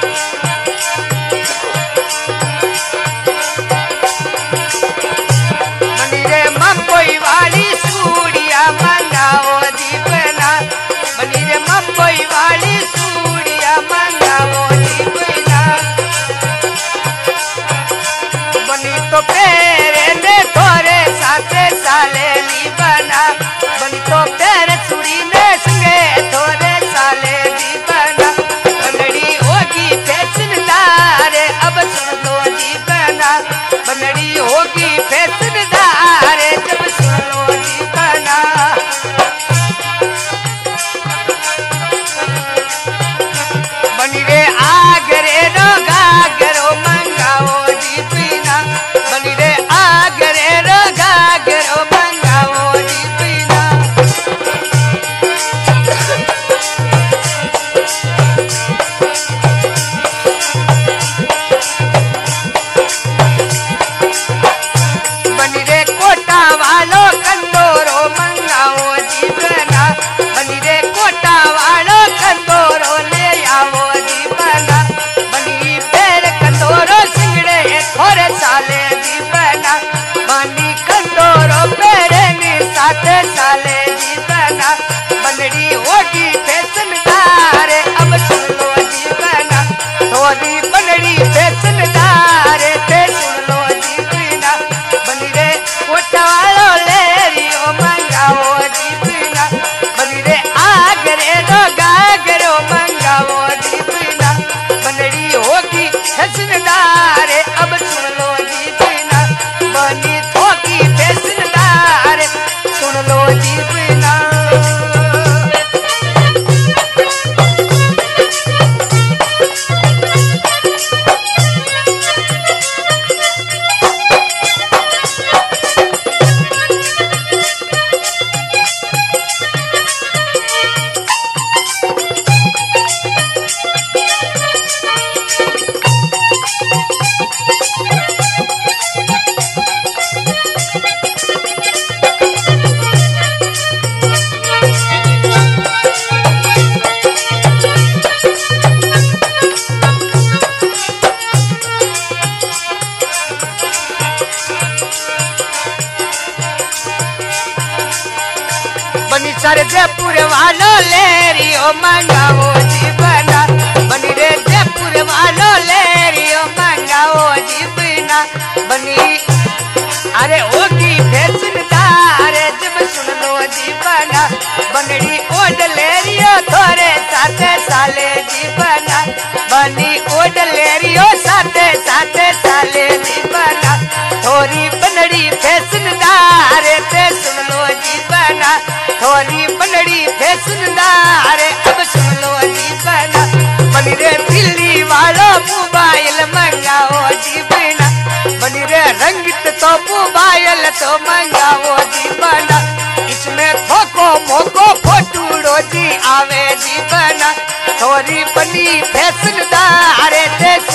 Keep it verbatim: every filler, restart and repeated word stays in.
बनी रे मम्बई वाली सूड़िया मंगाओ जी बना, बनी रे मम्बई वाली सूड़िया मंगाओ जी बना। बनी तो पेरे ने थोड़े साथे साले ली बना, बनी तो पेरे चूड़ी ने संगे थोड़े साले ली बना। बनड़ी होगी फैशनदार अब सुन लो जी बना, बनड़ी होगी फैशनदार जब सुन लो जी बना। बनी रे आगरे रो गागरो मंगाओ जी बिना, बनी रे आगरे रो गागरो मंगाओ जी बिना। बनी रे कोटा वालो कंदोरो मंगाओ जी बना, बनी रे कोटा वालो कंदोरो ले आओ जी बना। बनी पेड़ कंदोरो सिंगड़े थोड़े साले जी बना, बनी कंदोरो पेड़ ने साथे साले जी बना। बनड़ी होगी फैशनदार अब सुन लो जी बना, थोड़ी बनड़ी फैशनदार ते सुन लो जी बिना। बनी रे कोटा वालो ले रियो मंगाओ जी बिना, बनी रे आगरे रो गागरो मंगाओ जी बिना। बनड़ी होगी फैशनदार अब सुन लो जी बिना, बनी होगी फैशनदार सुन लो जी बिना। बनी सर जयपुर वालो ले रियो मंगाओ जी बना, बनी रे जयपुर वालो ले रियो मंगाओ जी बिना। बनी अरे होगी फैशनदार जब सुन लो जी बना, बनड़ी ओढ़ ले रियो थोड़े साथे साले जी बना। बनी ओढ़ ले रियो साथे साथे साले जी बना, थोड़ी बनड़ी फैशनदार ते सुन लो जी बना। थोड़ी बनड़ी फैशनदार अब सुन लो जी बना। बनी रे दिल्ली वालो मोबाइल मंगाओ जी बिना, बनी रे रंगित तो मोबाइल तो मंगाओ जी बना। इसमें थोको मोको फोटूड़ो जी आवे जी बना, थोड़ी बनी फैशनदार ते